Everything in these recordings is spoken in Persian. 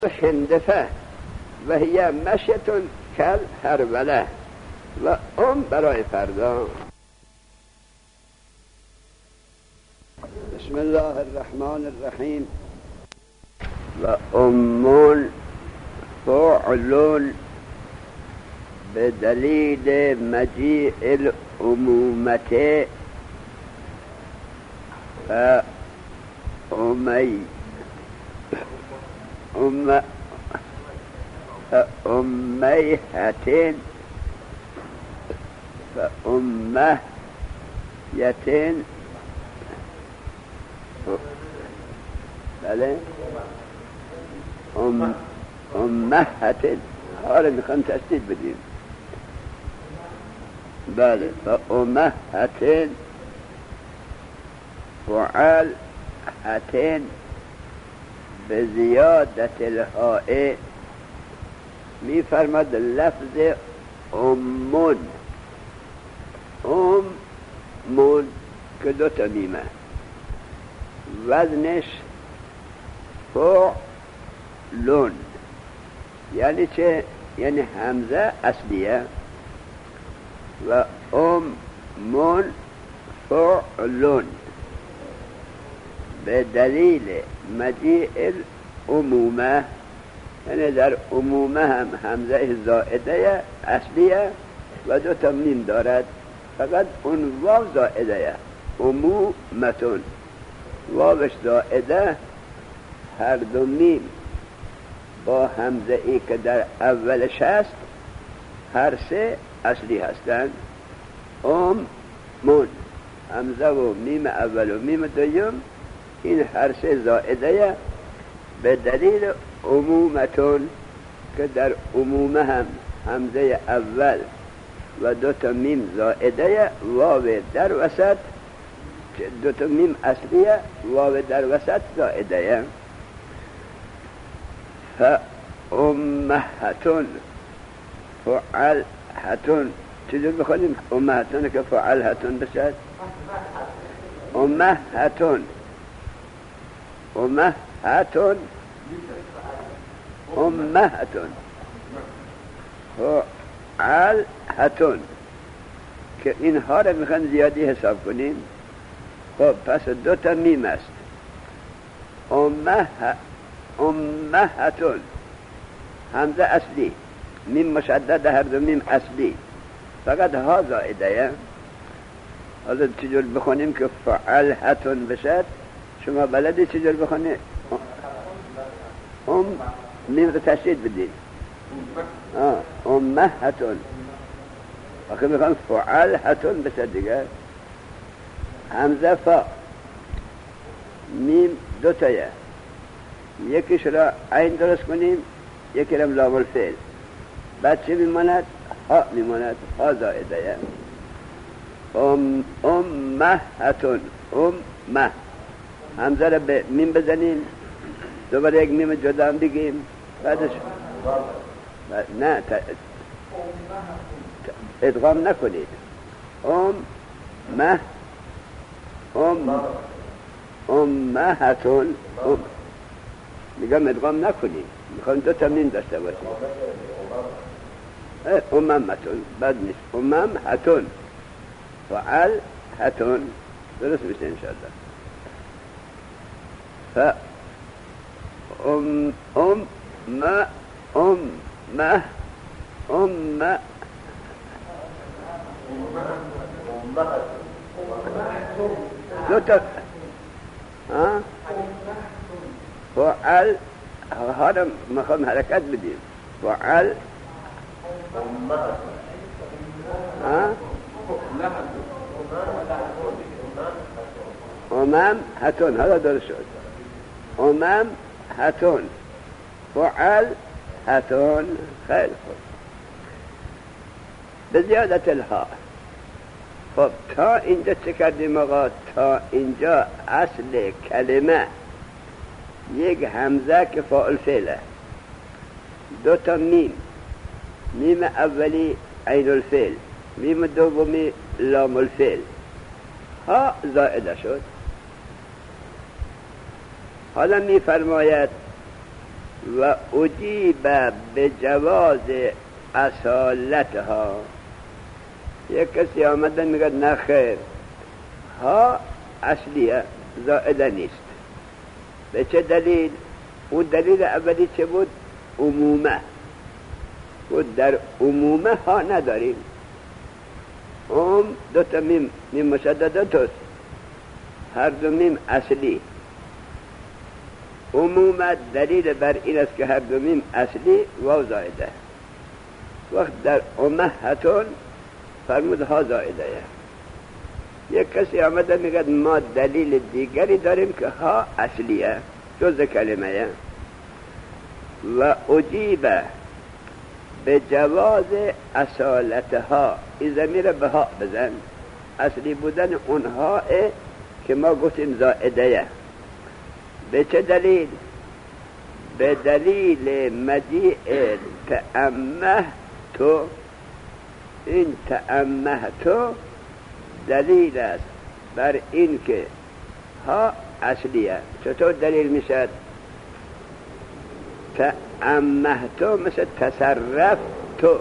هندفه و هی مشیتون کل هروله و برای فردا. بسم الله الرحمن الرحیم. و فعل به دلیل مجیء العمومت و أميهة فأمية بله أمهة حالا میخوام تشدید بدیم. بله فأمهة فعلهة بزیادت الهاء می فرماد لفظ امون که دوتا میمه وزنش فعلون یعنی چه؟ یعنی همزه اصلیه و امون فعلون به دلیل مجیء العمومه یعنی در عمومه هم همزه زائده اصلیه و دو تا میم دارد، فقط اون واو زائده عمومتون واوش زائده، هر دو میم با همزه ای که در اولش هست هر سه اصلی هستند. امون همزه و میم اول و میم دوم این هر سه زائده به دلیل عمومتون که در عمومه هم همزه اول و دو تا میم زائده واو در وسط، دو تا میم اصلیه واو در وسط زائده. فأمهتون فعلهتون چجور بخونیم امهتون که فعلهتون بشد؟ امهتون فعلهتون که اینها را میخوان زیادی حساب کنیم. خب پس دو تا میم است. امهتون همزه اصلی، میم مشدد، هر دو میم اصلی، فقط ها زائده. حالا چجور بخونیم که فعلهتون بشد؟ شما بلدی چجور بخونید؟ میم رو تشدید بدید. امهتون آخه میخوام فعلهتون بشد دیگر. همزه فا میم دو تایه، یکیش را عین درست کنیم، یکی را لام الفعل، بعد چه میماند؟ ها میماند، ها زائده. امهتون امه همزه را به میم بزنیم، دوباره یک میم جدا هم بگیم، بعدش نه ادغام نکنید. امهتون میگم ادغام نکنید، میخوام دو تا میم داشته باشید. اممتون بد نیست. اممهتون فعلهتون درست میشه انشاءالله. دو تا فعل هذا مخم حركات بدين فعل امام هاتون هذا درس امام هاتون فعل هاتون خیلی خوب بزیادت الها. خب تا اینجا چه کردیم آقا؟ تا اینجا اصل کلمه یک همزه که فاعل فعله، دو تا میم اولی عین الفعل، میم دومی لام الفعل، ها زائده شد. حالا می فرماید و اجیب به جواز اصالتها. یک کسی آمدن میگه نه خیر، ها اصلیه، زائده نیست. به چه دلیل؟ اون دلیل اولی چه بود؟ عمومه بود. در عمومه ها نداریم. دو تا میم مشدده توست، هر دو میم اصلی. عمومه دلیل بر این است که هر دو میم اصلی واو زائده. وقت در امهتون فرمود ها زائده. یک کسی آمده میگه ما دلیل دیگری داریم که ها اصلیه، جز کلمه. و اجیب به جواز اصالتها، این ضمیر به ها بزن، اصلی بودن اونها که ما گفتیم زائده. به چه دلیل؟ به دلیل مجیء تأمه تو. این تأمه تو دلیل است بر این که ها اصلیه. چطور دلیل میشد؟ تأمه تو مثل تصرف تو،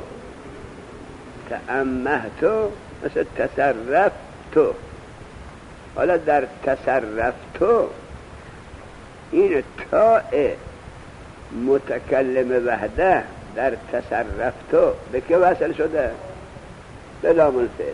تأمه تو مثل تصرف تو. حالا در تصرف تو این تاء متکلم وحده در تصرف تو به که وصل شده؟ به لام الفعل.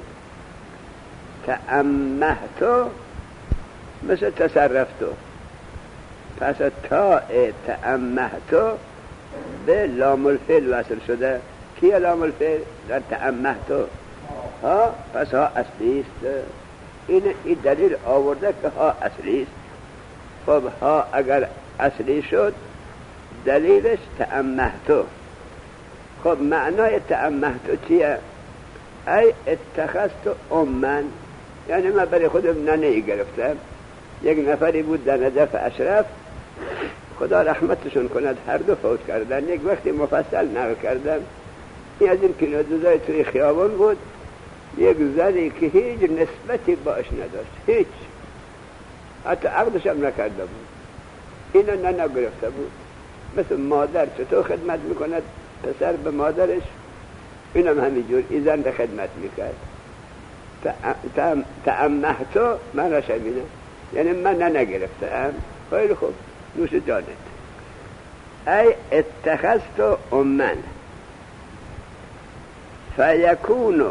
تأمه تو مثل تصرف تو، پس تاء تأمه تو به لام الفعل وصل شده. کیه لام الفعل؟ در تأمه تو ها، پس ها اصلی است. این دلیل آورده که ها اصلی است. خب ها اگر اصلی شد دلیلش تأمه تو. خب معنای تأمه تو چیه؟ ای اتخذت امن، یعنی من برای خودم ننهی گرفتم. یک نفری بود در نجف اشرف، خدا رحمتشون کند، هر دو فوت کردن. یک وقتی مفصل نقل کردم، این از این کنادوزای توی خیابان بود، یک زنی که هیچ نسبتی باش نداشت، هیچ، حتی عقدش هم نکرده بود، اینو نگرفته بود. مثل مادر چطور خدمت میکند پسر به مادرش، اینم همینجور این زن به خدمت میکرد. تأمه تو من را شمینه، یعنی من نگرفتم. خیلی خوب، نوش جانت. ای اتخذت امن فیکون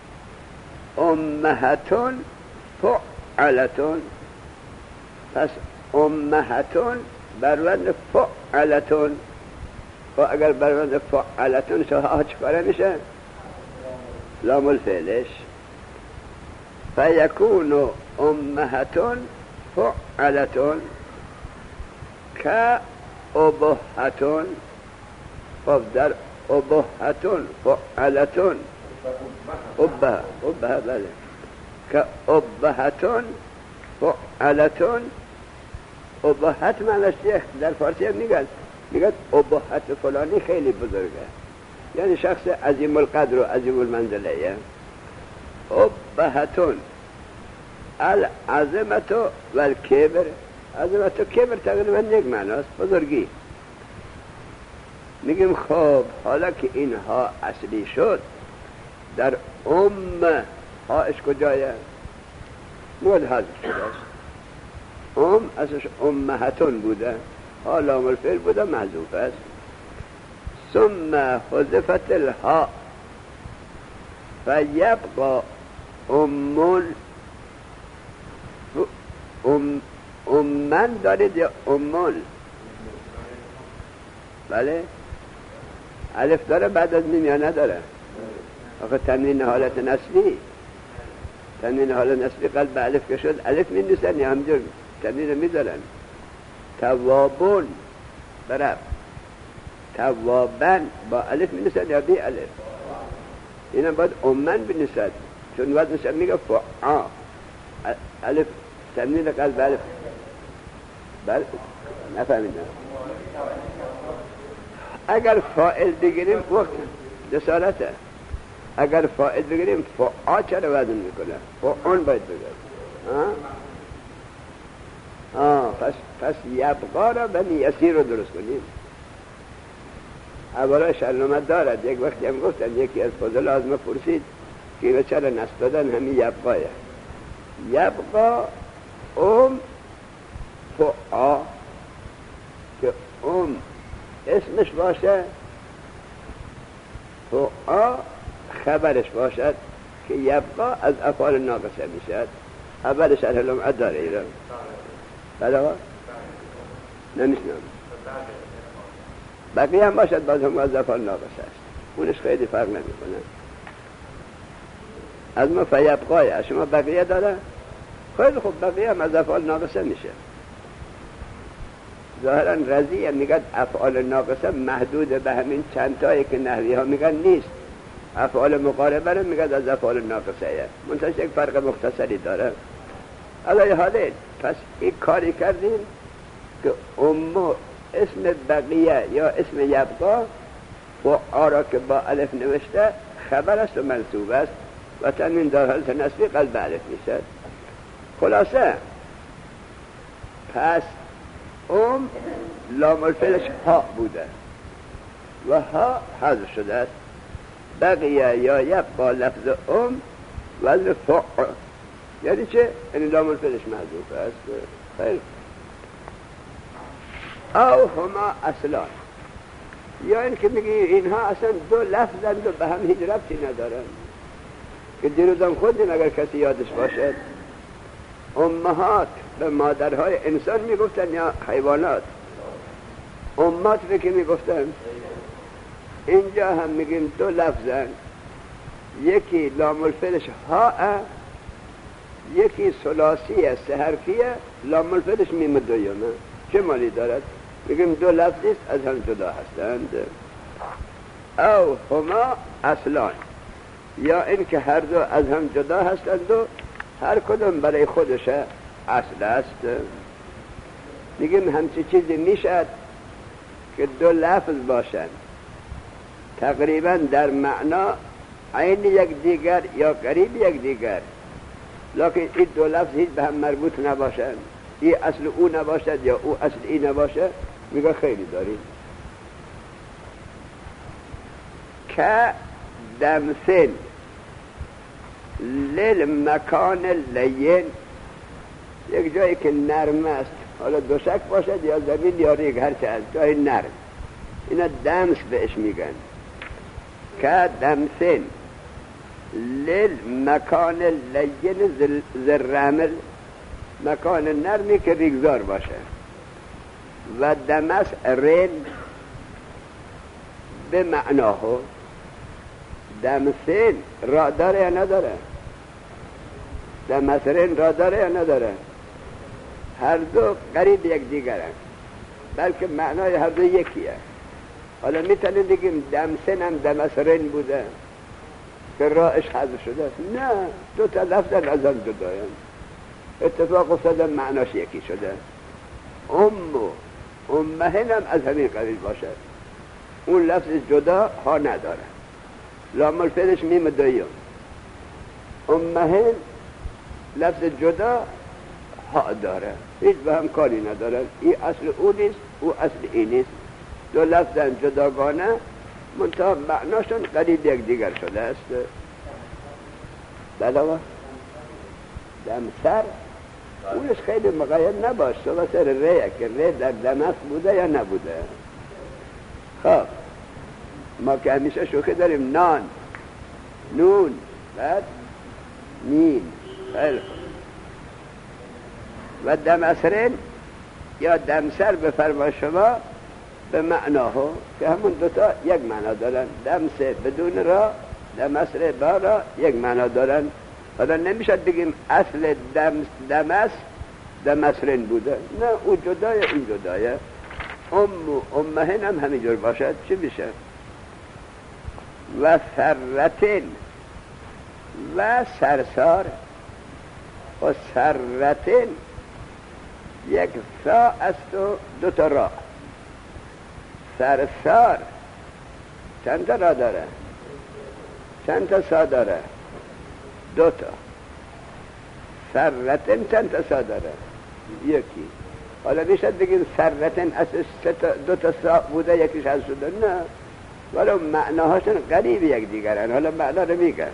امهتون فعلتون. پس امهتون بروند فعلتون. و اگر بروند فعلتون ها چکاره میشه؟ لام الفعلش. فیکون امهتون فعلتون که ابهتون. خب در ابهتون فعلتون ابه بله، که ابهتون فعلتون. ابهت معنیش در فارسی هم میگن ابهت فلانی خیلی بزرگه، یعنی شخص عظیم القدر و عظیم المنزله. ابهتون العظمت و الکبر. عظمت و کبر تقریبا یک معناست، بزرگی. میگیم خب حالا که اینها اصلی شد، در هاش کجایه؟ مود حذف شده است. ازش امهتون بوده، ها لام الفعل بوده، محذوف است. ثم حذفت الها فیبقى امن دارید یا امون؟ بله، الف داره بعد از میم یا نداره؟ آخه تنوین حالت نسلی، تنوین حالت نسلی قلب به الف که شد الف می نیستن یا همجور تنوین می دارن. توابون برب، توابن با الف می نیستن یا بی الف؟ اینا باید امن بنیستد، چون وزنش میگه فعا، الف تنوین قلب الف. بله نفهمیدم. اگر فاعل بگیریم وقت جسارته، اگر فاعل بگیریم فعا چرا وزن میکنه؟ فعون باید بگیریم. پس یبقا را بنی یسیر رو درست کنیم. اولا شرنامت دارد. یک وقتی هم گفتن یکی از فضل از ما پرسید که اینو چرا نصب دادن، همین یبقایه. یبقا فعا که اسمش باشه، فعا خبرش باشد که یبقا از افعال ناقصه میشد. خبرش الهلم داره ایران بله ها نمیشنم. بقیه هم باشد باز هم از افعال ناقصه است، اونش خیلی فرق نمیکنه. از ما فیبقای شما بقیه داره، خیلی خوب، بقیه هم از افعال ناقصه میشه. ظاهرا رضی میگن افعال ناقصه محدود به همین چند تایی که نحوی ها میگن نیست. افعال مقاربه رو میگن از افعال ناقصه، منتها یک فرق مختصری داره. علای حاله پس این کاری کردیم که اسم بقیه یا اسم یبقا و آرا که با الف نوشته خبر است و منصوب است و تنوین در حالت نصبی قلب الف میشه. خلاصه پس لام الفعلش ها بوده و ها حذف شده است. بقیه یا یبقا لفظ وزن فع، یعنی چه؟ یعنی لام الفعلش محذوف است. خیلی او هما اصلان، یا این که میگی اینها اصلا دو لفظند و به هم هیچ ربطی ندارن، که دیروزم خودیم اگر کسی یادش باشد امهات به مادرهای انسان میگفتن یا حیوانات؟ امات به که میگفتن؟ اینجا هم میگیم دو لفظن، یکی لام الفعلش ها، یکی ثلاثیه سه حرفیه لام الفعلش میم دویمه. چه مالی دارد؟ میگیم دو لفظیست از هم جدا هستند. او هما اصلان، یا این که هر دو از هم جدا هستند و هر کدوم برای خودش اصل است. میگیم همچی چیزی میشد که دو لفظ باشند تقریبا در معنا عین یک دیگر یا قریب یک دیگر، لکن این دو لفظ هیچ به هم مربوط نباشند، این اصل او نباشد یا او اصل این نباشه. میگه خیلی داریم که دمثل للمکان لین، یک جایی که نرم است، حالا دوشک باشد یا زمین یا ریگ، هرچه از جای نرم، اینا دمس بهش میگن. که دمثل للمکان لین زرمل، مکان نرمی که ریگزار باشه. و دمس رین به معناه، دمثل را داره یا نداره؟ دمس رین را داره یا نداره؟ هر دو قریب یک دیگرن، بلکه معنای هر دو یکیه. حالا میتونیم بگیم دمسن هم دمس رین بوده که راهش حذف شده؟ نه، دو تا لفظن از هم جداین، اتفاق افتاده معناش یکی شده. امهن هم از همین قبیل باشه، اون لفظ جدا ها نداره، لام الفعلش میم دویم. امهن لفظ جدا ها داره، هیچ به هم کاری نداره، این اصل او نیست او اصل این نیست، دو لفظن جداگانه منتها معناشون قریب یک دیگر شده است. بلاوه دمسر اونش خیلی مقاید نباش، تو بسر ریه که ری در دمس بوده یا نبوده. خب ما که همیشه شوخی داریم نان، نون، بعد میم، خیلی خوب. و دمسرین یا دمسر به فرما شما به معناه که همون دوتا یک معنا دارن، دمسه بدون را، دمسر با را یک معنا دارن. حالا نمیشد بگیم اصل دمس دمسرین بوده، نه، او جدای این جدایه. امهن هم همینجور باشد چی میشه؟ و سرتین و سرسار، و سرتین یک سا است و دو تا را. سرسار چند تا را داره؟ چند تا سا داره؟ دو تا. سرتن چند تا سا داره؟ یکی. حالا میشد بگیم سرتن اصلا دو تا سا بوده یکیش حذف شده؟ نه، ولو معناهاشون قریب یک دیگرن. حالا معنا رو میگن.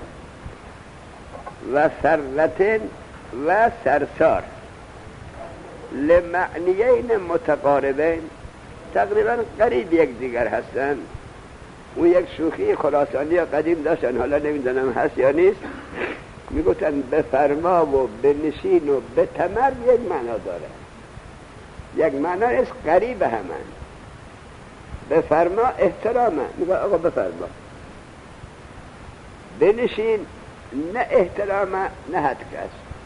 و سرتن و سرسار لمعنیین متقاربین، تقریبا قریب یک دیگر هستن. اون یک شوخی خراسانی قدیم داشتن، حالا نمیدونم هست یا نیست، میگفتن بفرما و بنشین و بتمر یک معنا داره، یک معنا است قریب همن. بفرما احترامه، میگه آقا بفرما. بنشین نه احترامه نه حدکست.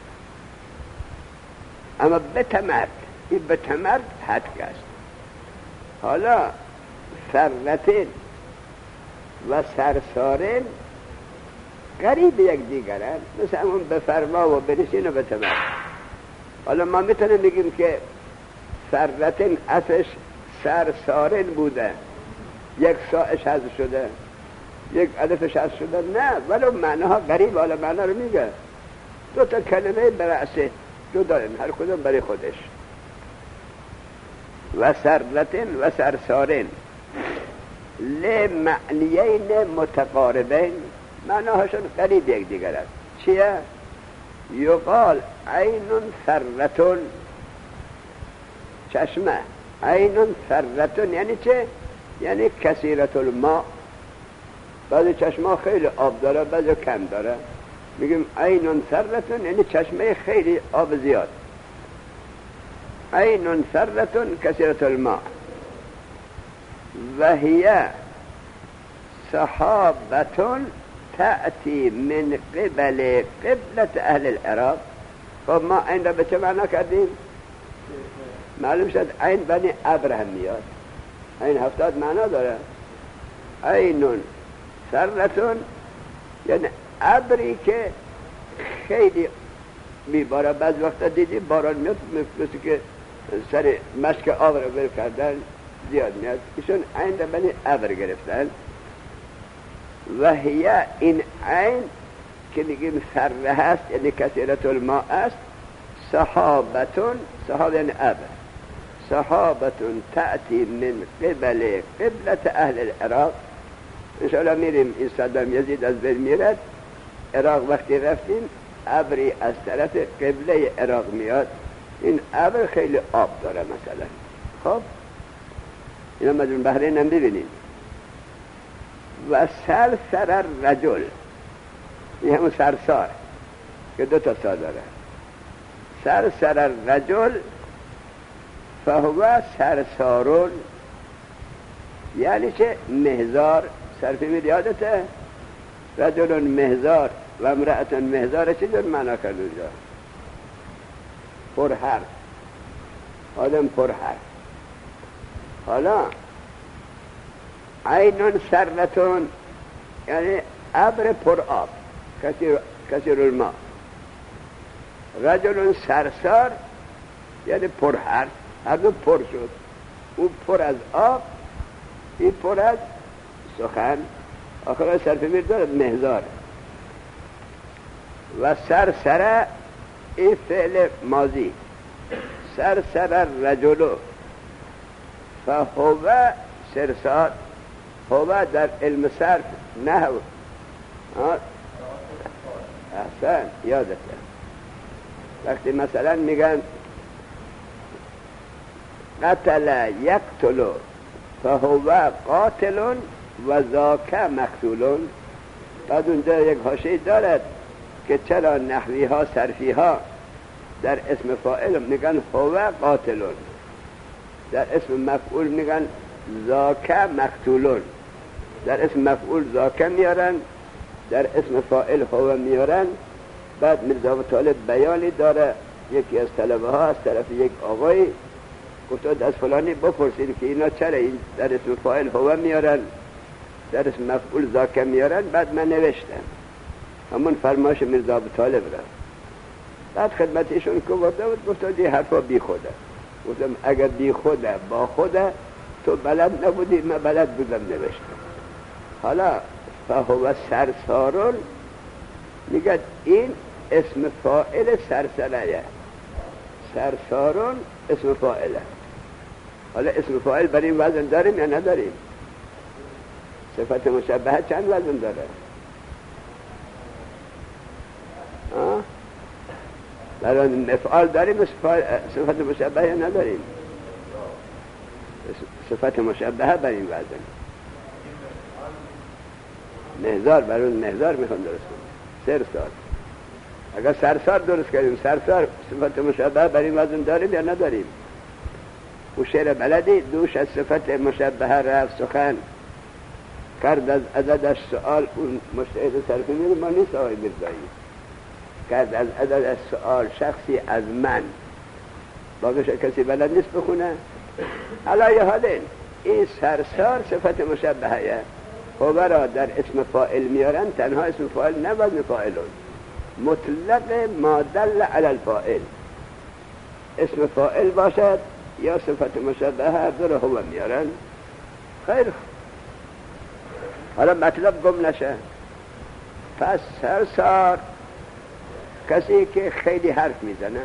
اما بتمرد، این بتمرد حدکست. حالا سرتین و سرسارین قریب یک دیگرن، مثل همون بفرما و بنشین و بتمرد. حالا ما میتونیم بگیم که سرتین اصلش سرسارین بوده، یک ساعش حذف شده، یک الفش حذف شده، نه، ولو معناها قریب. حالا معنا رو میگه. دو تا کلمه برعسه دو دارن، هر کدوم برای خودش. و سرتین و سرسارین لمعنیین متقاربین، معناهاشون قریب یک دیگر است. چیه؟ یقال عینون سرتون، چشمه. عینون سرتون یعنی چه؟ یعنی کثیرت الماء. بعضی چشمه خیلی آب داره، بعضی کم داره. میگیم عینون سرتون یعنی چشمه خیلی آب زیاد. عینون سرتون کثیرت الماء و هی صحابتون تأتی من قبل قبلت اهل العراق. خب ما عین را به چه معنا کردیم؟ معلوم شد عین بنی ابراهیم میاد. عین 70 معنا داره. عینون سرتون یعنی ابری که خیلی میباره. بعض وقتا دیدی باران میاد مثل که سر مشک آب رو بر کردن زیاد میاد. ایشون عین را بنی ابر گرفتن. و هی این عین که میگیم سره هست یعنی کثیرت الماء است. صحابتون، صحاب یعنی ابر. صحابتون تأتی من قبل قبلت اهل العراق. انشاءالله میریم این صدام یزید از بین میرد. عراق وقتی رفتیم ابری از طرف قبله عراق میاد. این ابر خیلی آب داره مثلا. خب اینا مدون بحرین هم ببینیم. و سرسر رجل، این همون سرسار که دو تا سا داره. سرسر رجل فهو سرسارون یعنی چه؟ مهزار. صرفی مید یادته؟ رجلون مهزار و امرأتون مهزار. چه جور معنا کرد اونجا؟ پرحرف، آدم پرحرف. حالا عینون سرتون یعنی ابر پر آب، کثیر الماء. رجلون سرسار یعنی پرحرف، هر دو پر شد. او پر از آب، این پر از سخن. آخر صرف میر دارد مهزار. و سرسره این فعل ماضی. سرسره رجلو فهو سرسار. هو در علم صرف نحو احسن یادته. وقتی مثلا میگن قتل یقتل فهو قاتل و ذاک مقتول. بعد اونجا یک حاشیه دارد که چرا نحوی ها صرفی ها در اسم فاعل میگن هو قاتل، در اسم مفعول میگن ذاک مقتول. در اسم مفعول ذاک میارن، در اسم فاعل هو میارن. بعد میرزا ابو طالب بیانی داره. یکی از طلبه ها از طرف یک آقای گفت از فلانی بپرسید که اینا چرا این در اسم فاعل هو میارن، در اسم مفعول ذاک میارن. بعد من نوشتم همون فرمایش میرزا ابو طالب را. بعد خدمتشون که گفت این حرفا بی خوده. گفتم اگر بی خوده با خوده تو بلد نبودی، من بلد بودم نوشتم. حالا فهو سرسارون میگه این اسم فاعل سرسره. سرسارون اسم فاعله. حالا اسم فاعل برای این وزن داریم یا نداریم؟ صفت مشبهه چند وزن داره؟ برای مفعال داریم صفت مشبهه یا نداریم؟ صفت مشبهه بر این وزن مهزار، برای مهزار میخوان درست کنیم سرسار. اگر سرسار درست کنیم سرسار صفت مشبهه بر این وزن داریم یا نداریم؟ و شعر بلدی دوش از صفت مشبهه رفت سخن کرد از عددش سؤال. اون مشتهد صرفی میره ما نیست آقای میرزایی. کرد از عددش سؤال شخصی از من، باقیش کسی بلد نیست بخونه. علای حالین این سرسار صفت مشبهه خبرا در اسم فاعل میارن، تنها اسم فاعل نه وزن فاعلون، مطلق ما دل علی الفاعل، اسم فاعل باشد یا صفت مشبهه هر دو رو هو میارن. خیر حالا مطلب گم نشه. پس سرسار کسی که خیلی حرف میزنه،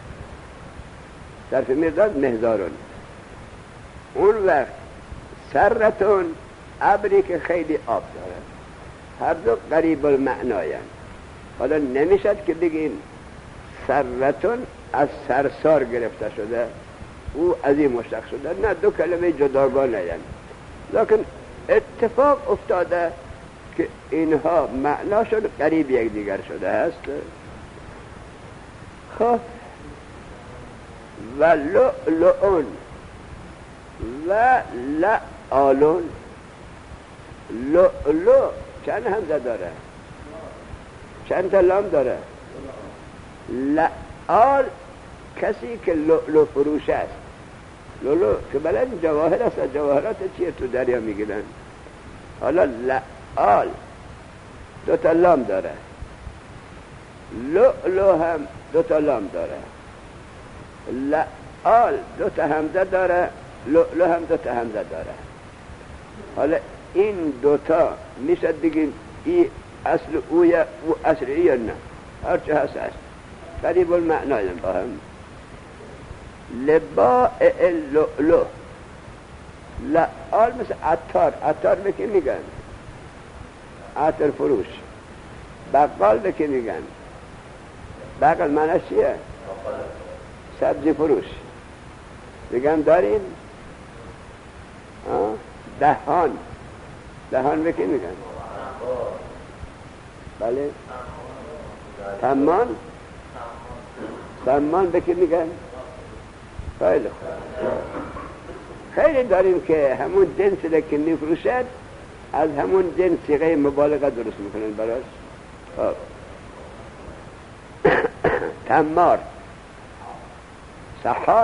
صرف میرداد مهزارون. اون وقت سرتون ابری که خیلی آب داره، هر دو قریب المعناین. حالا نمیشد که بگیم سرتون از سرسار گرفته شده او از این مشتق شده، نه، دو کلمه جداگانه هستند، لکن اتفاق افتاده که اینها معناشون قریب یک دیگر شده است. خب و لؤلؤون و لعالون. لؤلؤ چند همزه داره؟ چند تا لام داره؟ لعال کسی که لؤلؤ فروش است. لؤلؤ که بلد جواهر است، جواهرات چیه تو دریا میگیرن. حالا لعال دو تا لام داره، لؤلؤ هم دو تا لام داره، لعال دو تا همزه داره، لؤلؤ هم دو تا همزه داره. حالا این دوتا میشه بگیم ای اصل اویه او اصل ایه، نه، هرچه هست است قریب المعنای با هم. لبائع اللؤلؤ. لعال مثل عطار. عطار به که میگن؟ عطر فروش. بقال به که میگن؟ بقال معنی چیه؟ سبزی فروش. میگن داریم دهان. دهان به که میگن؟ بله. تمان. تمان به که میگن؟ خیلی خوب. خیلی داریم که همون جنسی که میفروشد از همون جنس صیغه مبالغه درست میکنن براش. تمار. سحار.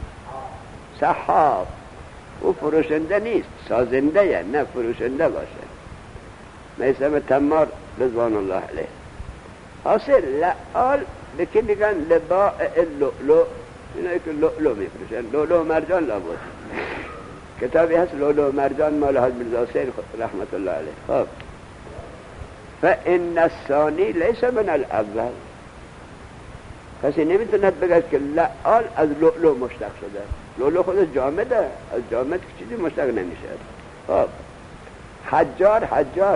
سحاب. او فروشنده نیست، سازنده یه، نه فروشنده باشه. میسم تمار رضوان الله علیه. حاصل لعال به که میگن لبائع اللؤلؤ. اینه که لؤلؤ میفروشن، لؤلؤ مرجان لابد. کتابی هست لؤلؤ مرجان مال حاج میرزا حسین رحمت الله علیه. خب فإن الثانی لیس من الاول. کسی نمیتوند بگه که لعال از لؤلؤ مشتق شده. لؤلؤ خودش جامده، از جامد که چیزی مشتق نمیشه. خب حجار. حجار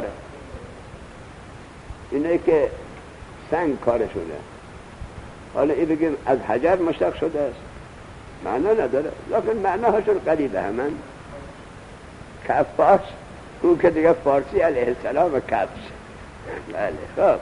اینه که سنگ کارشونه. حالا این بگیم از حجر مشتق شده است، معنا نداره، لیکن معناهاشون قریبه همن. کفاش اون که دیگه فارسی علیه السلام و کفش. بله. خب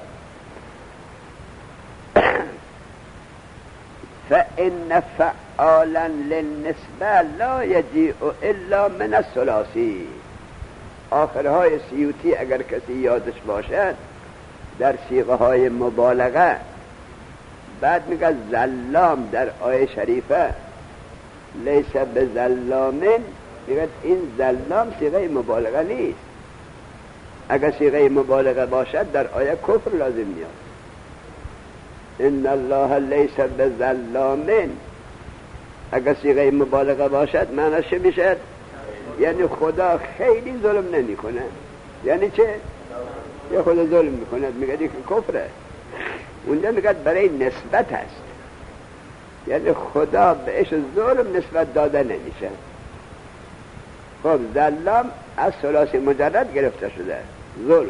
فإن فعالا للنسبه لا یجیء الا من الثلاثی. آخرهای سیوطی اگر کسی یادش باشد در صیغه های مبالغه، بعد میگه زلام در آیه شریفه لیس به زلامن، میگه این زلام صیغه مبالغه نیست. اگر صیغه مبالغه باشد در آیه کفر لازم میاد. ان الله لیس به زلامن، اگر صیغه مبالغه باشد معناش چه میشه؟ یعنی خدا خیلی ظلم نمیکنه. یعنی چه؟ یا خدا ظلم میکنه، میگه که کفره. اونجا میگه برای نسبت هست، یعنی خدا بهش ظلم نسبت داده نمیشه. خب ظلام از ثلاثی مجرد گرفته شده، ظلم.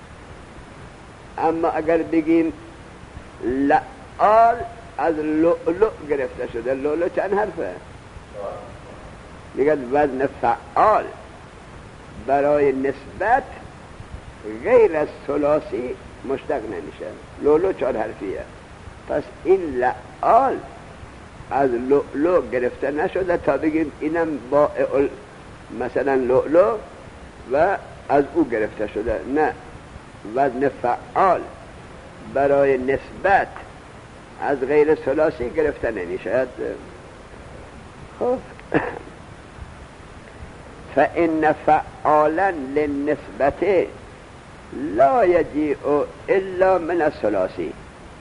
اما اگر بگیم لعال از لؤلؤ گرفته شده، لؤلؤ چند حرفه؟ میگه وزن فعال برای نسبت غیر از ثلاثی مشتق نمیشه، لؤلؤ 4 حرفیه. پس این لعال از لؤلؤ گرفته نشده تا بگیم اینم با مثلا لؤلؤ و از او گرفته شده، نه، وزن فعال برای نسبت از غیر ثلاثی گرفته نمیشد. خب فإن فعالا للنسبة لا يجيء إلا من الثلاثي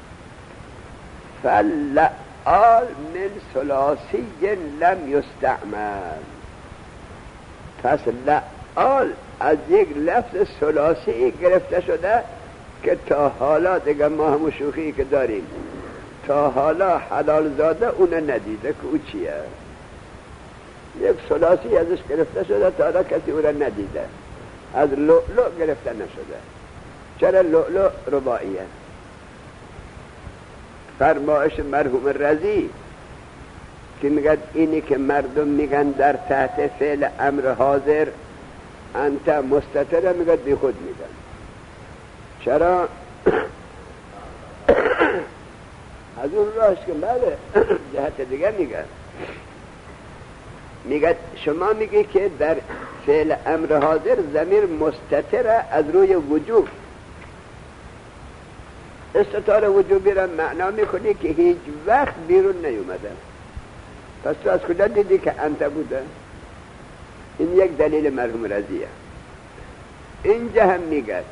فاللعال من ثلاثي لم يستعمل. پس لعال از یک لفظ ثلاثی گرفته شده که تا حالا دیگه ما همون شوخی که داریم تا حالا حلال زاده اون ندیده که او چیه. یک ثلاثی ازش گرفته شده تا حالا کسی او را ندیده. از لؤلؤ گرفته نشده. چرا لؤلؤ رباعیه؟ فرمایش مرحوم رضی که میگه اینی که مردم میگن در تحت فعل امر حاضر انت مستتر، میگه بی خود میگن. چرا؟ از اون راهش که بله جهت دیگه میگه شما میگی که در فعل امر حاضر ضمیر مستتر از روی وجوب، استتار وجوبی را معنا میکنی که هیچ وقت بیرون نیومده. پس تو از کجا دیدی که انت بوده؟ این یک دلیل مرحوم رضیه. اینجا هم میگه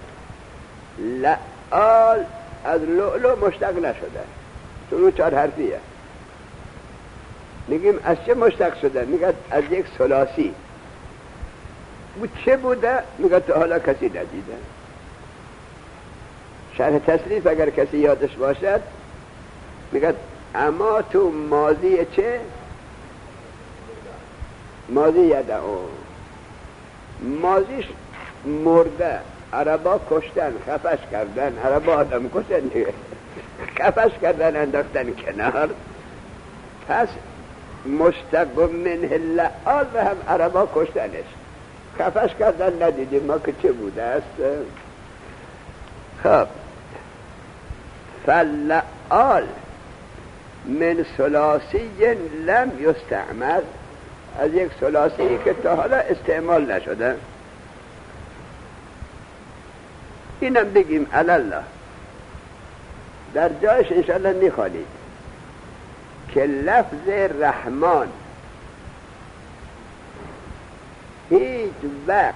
لعال از لؤلؤ مشتق نشده چون اون 4 حرفیه. میگیم از چه مشتق شده؟ میگه از یک ثلاثی. او چه بوده؟ میگه تا حالا کسی ندیده. شرح تصریف اگر کسی یادش باشد میگه اما تو ماضی چه؟ ماضی یدعو، ماضیش مرده، عربا کشتن، خفش کردن، عربا آدم کشتن دیگه، خفش کردن انداختن کنار. پس مشتق منه لعال و هم عربا کشتنش، خفش کردن ندیدیم ما که چه بوده است. خب فلعال من ثلاثی لم یستعمل، از یک ثلاثی که تا حالا استعمال نشده. اینم بگیم الله در جایش انشاءالله میخوانید که لفظ رحمان هیچ وقت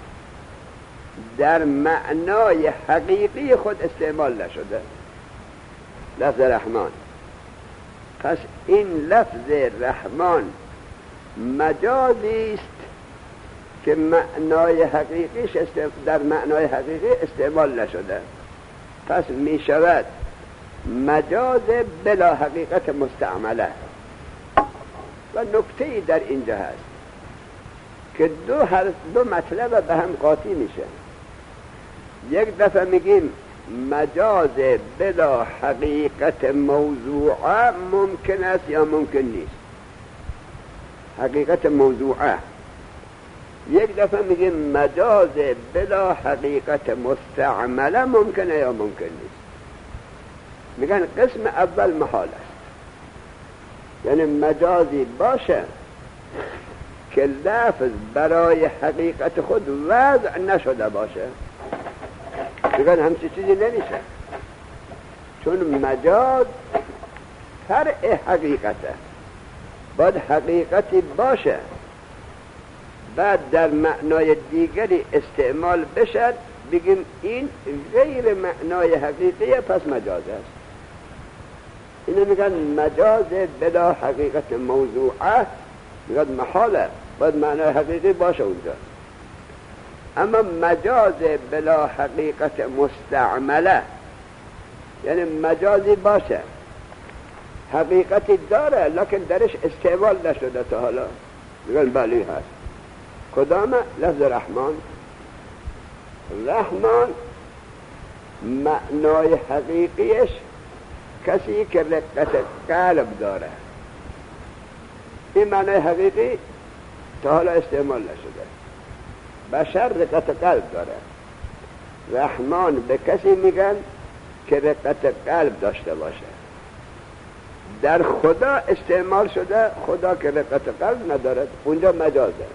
در معنای حقیقی خود استعمال نشده، لفظ رحمان. پس این لفظ رحمان مجازی است که معنای حقیقیش در معنای حقیقی استعمال نشده. پس می شود مجاز بلا حقیقت مستعمله. و نکته‌ای در اینجا هست که دو مطلب به هم قاطی میشه. یک دفعه میگیم مجاز بلا حقیقت موضوعه ممکن است یا ممکن نیست، حقیقت موضوعه. یک دفعه میگیم مجاز بلا حقیقت مستعمله ممکنه یا ممکن نیست. میگن قسم اول محال است، یعنی مجازی باشه که لفظ برای حقیقت خود وضع نشده باشه. میگن همچی چیزی نمیشه، چون مجاز فرع حقیقته، باید حقیقتی باشه بعد در معنای دیگری استعمال بشد، بگیم این غیر معنای حقیقیه پس مجاز است. اینو میگن مجاز بلا حقیقت موضوعه، میگن محاله، باید معنای حقیقی باشه اونجا. اما مجاز بلا حقیقت مستعمله یعنی مجازی باشه، حقیقتی داره لکن درش استعمال نشده تا حالا، میگن بلی هست. کدام؟ لفظ رحمان. رحمان معنای حقیقیش کسی که رقت قلب داره. این معنای حقیقی تا حالا استعمال نشده. بشر رقت قلب داره. رحمان به کسی میگن که رقت قلب داشته باشه. در خدا استعمال شده، خدا که رقت قلب ندارد، اونجا مجازه.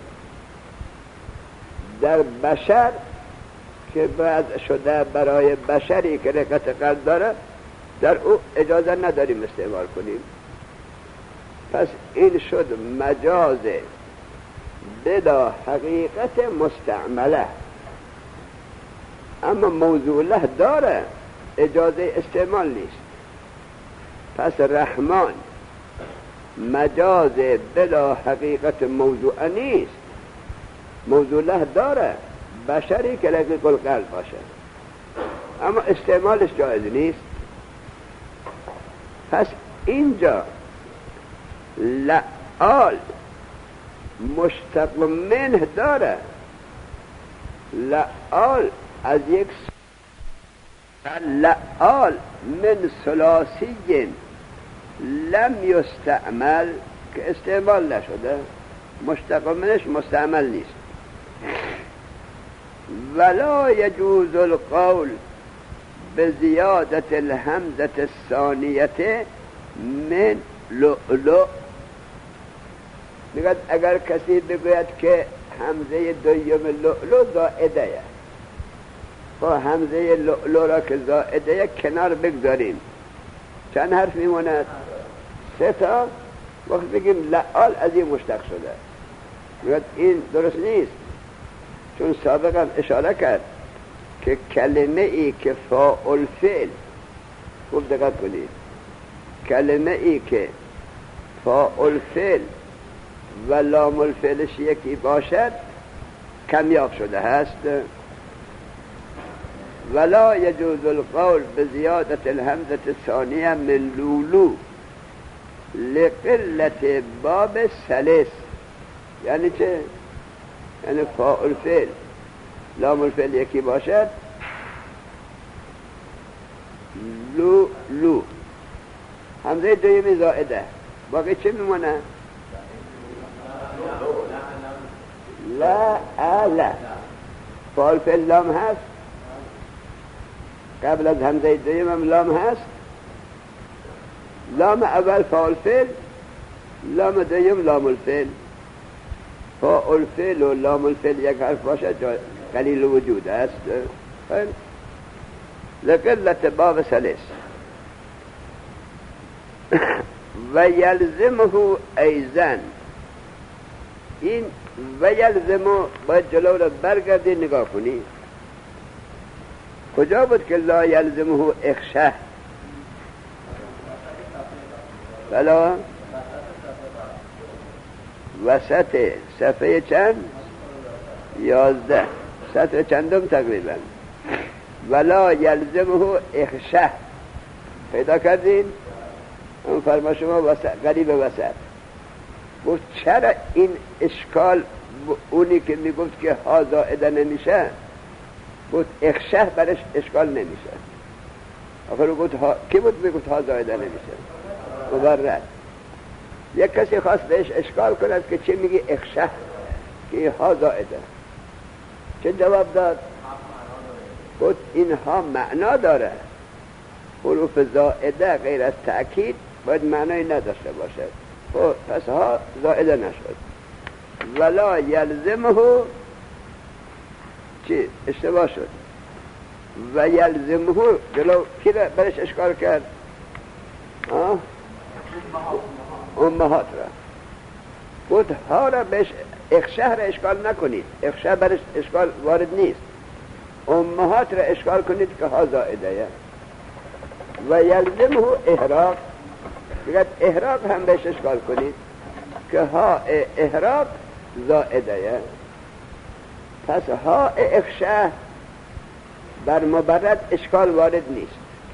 در بشر که بعد شده برای بشری که رقت قلب داره، در او اجازه نداریم استعمال کنیم. پس این شد مجاز بلا حقیقت مستعمله، اما موضوع له داره، اجازه استعمال نیست. پس رحمان مجاز بلا حقیقت موضوع نیست، موضوع له داره، بشری که رقیق القلب باشه، اما استعمالش جایز نیست. پس اینجا لعال مشتق منه داره. لعال از یک لعال من ثلاثی لم یستعمل که استعمال نشده، مشتق منش مستعمل نیست. ولا يجوز القول بزیادت الهمزة الثانیه من لؤلؤ. میگه اگر کسی بگوید که همزه دویم لؤلؤ زائده، با همزه لؤلؤ را که زائده کنار بگذاریم، چند حرف میموند؟ 3 تا. وقت بگیم لعال از این مشتق شده، میگه این درست نیست، چون سابقا اشاره کرد که کلمه ای که فاعل فعل، خوب دقت کنید، کلمه ای که فاعل فعل و لام الفعلش یکی باشد کمیاب شده هست. ولا يجوز القول بزیادت الهمزة الثانیه من لولو لقلت باب ثالث. یعنی چه؟ یعنی فاعل فعل لام الفعل یکی باشد، لولو همزه دویمی زائده، باقی چه میمونه؟ لا الا. فاعل فعل لام هست، قبل از همزه دویم هم لام هست. لام اول فاعل فعل، لام دویم لام الفعل. فاعل فعل و لام الفعل یک حرف باشه قلیل وجود است. لقلت باب ثالث. و یلزمه ایضا، این و یلزمه باید جلو رو برگردی نگاه کنی. کجا بود که لا یلزمه اخشه؟ بلا وسط صفحه چند؟ 11 سطر چندم تقریبا. ولا یلزمه اخشه پیدا کردین؟ اون فرما شما قریب وسط. گفت چرا این اشکال اونی که میگفت که ها زائده نمیشه، گفت اخشه برش اشکال نمیشه. آخر گفت کی بود میگفت ها زائده نمیشه؟ مبرد. یک کسی خواست بهش اشکال کند که چه میگی اخشه که ها زائده، چه جواب داد؟ گفت اینها معنا داره، حروف زائده غیر از تأکید باید معنای نداشته باشه. پس ها زائده نشد. ولا یلزمه چی؟ اشتباه شد. و یلزمه جلو کی را برش اشکال کرد؟ امهات را. گفت ها را بهش اخشه را اشکال نکنید، اخشه برش اشکال وارد نیست. امهات را اشکال کنید که ها زائده. و یلزمه احراق، بگید احراق هم بهش اشکال کنید که ها احراق زائده. پس ها اخشه بر مبرد اشکال وارد نیست،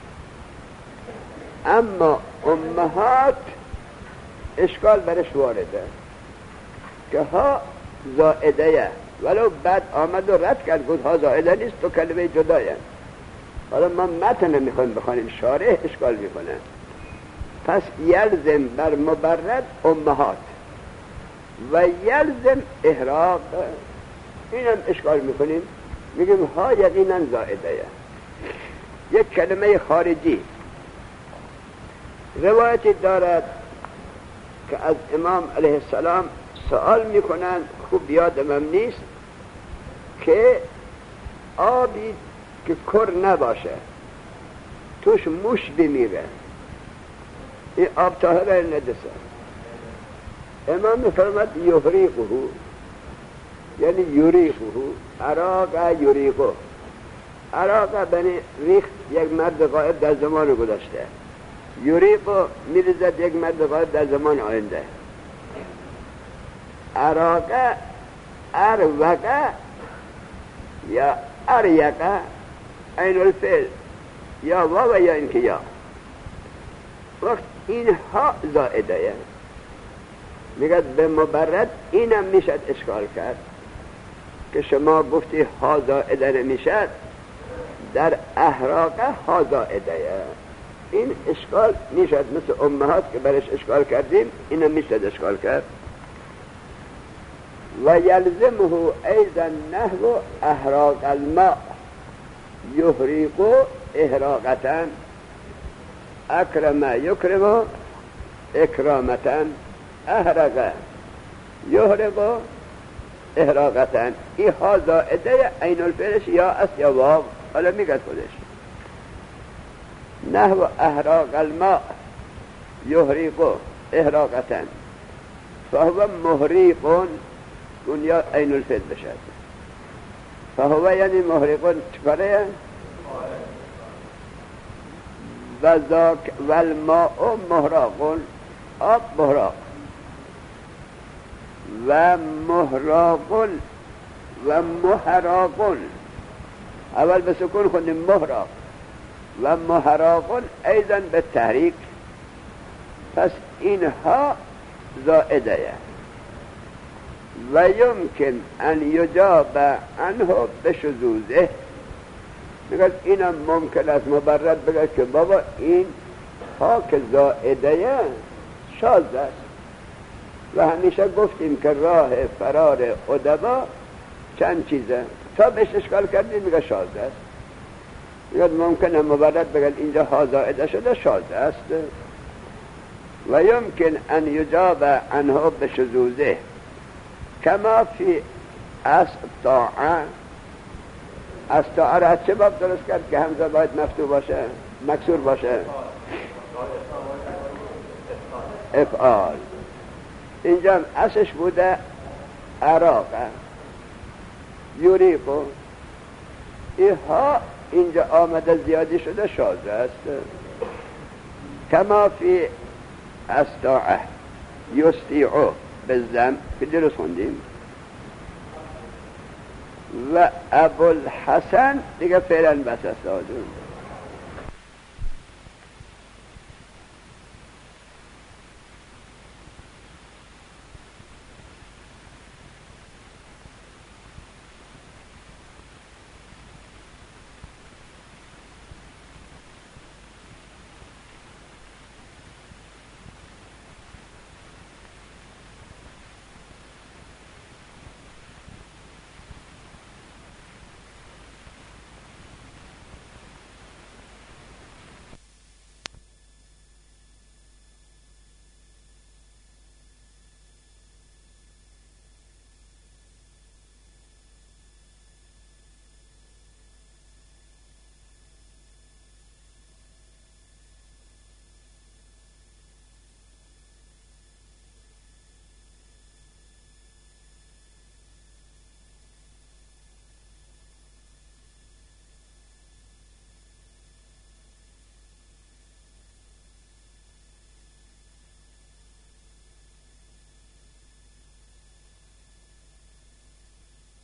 اما امهات اشکال برش وارده که ها زائده ولو بعد آمد و رد کرد گفت ها زائده نیست تو کلمه جدایه. حالا ما متن نمیخوایم بخوانیم، شارح اشکال میکنه. پس یلزم بر مبرد امهات و یلزم احراق، اینم اشکال میکنیم، میگیم ها یقینا زائده. یک کلمه خارجی روایتی دارد که از امام علیه السلام سوال میکنن، خوب یادم نیست، که آبی که کر نباشه توش موش بمیره این آب طاهره ندسه؟ امام میفرماد یحریقه، یعنی یریقه، عراق یریقه. عراق بنی ریخت یک مرد غائب در زمان گذشته، یریقه میریزد یک مرد غائب در زمان آینده. عراق اروقه یا اریقه عین الفعل یا واو یا اینکه یا. وقت اینها زائده میگه به مبرد اینم میشد اشکال کرد که شما گفتی ها زائده نمیشد، در احراقه ها زائده. این اشکال میشد مثل امهات که برش اشکال کردیم، اینم میشد اشکال کرد. و یلزمه ایضا نحو احراق الماء یحریق احراقتا اکرم یکرم اکرامتا احرق یحرق احراقتا. این ها زائده عین الفعلش یا است یا واو. حالا میگه خودش نحو احراق الماء یحریق احراقتا فهو محریق، اون یا عین الفعل بشد. فهو یعنی محریقون چکاره و ذاک و الماء محراقون، آب محراق و محراقون و محراقون. اول به سکون خوندیم محراق و محراقون ایضا به تحریک. پس اینها زائده و یمکن ان یجاب عنه بشذوذه. میگه اینم ممکن است مبرد بگه که بابا این ها که زائده شاذ است. و همیشه گفتیم که راه فرار ادبا چند چیزه، تا بهش اشکال کردیم میگه شاذ است. میگه ممکنه مبرد بگه اینجا ها زائده شده شاذ است. و یمکن ان یجاب عنه بشذوذه کما فی استطاعه. استطاعه را چه باب درست کرد که همزه باید مفتوح باشه مکسور باشه؟ افعال. اینجا اصلش بوده عراقه یوریقو، اینها اینجا آمده زیادی شده شاذ است. کما فی استطاعه یستیعو بالزم که درست خوندیم. و ابوالحسن دیگه فعلا بس است آدون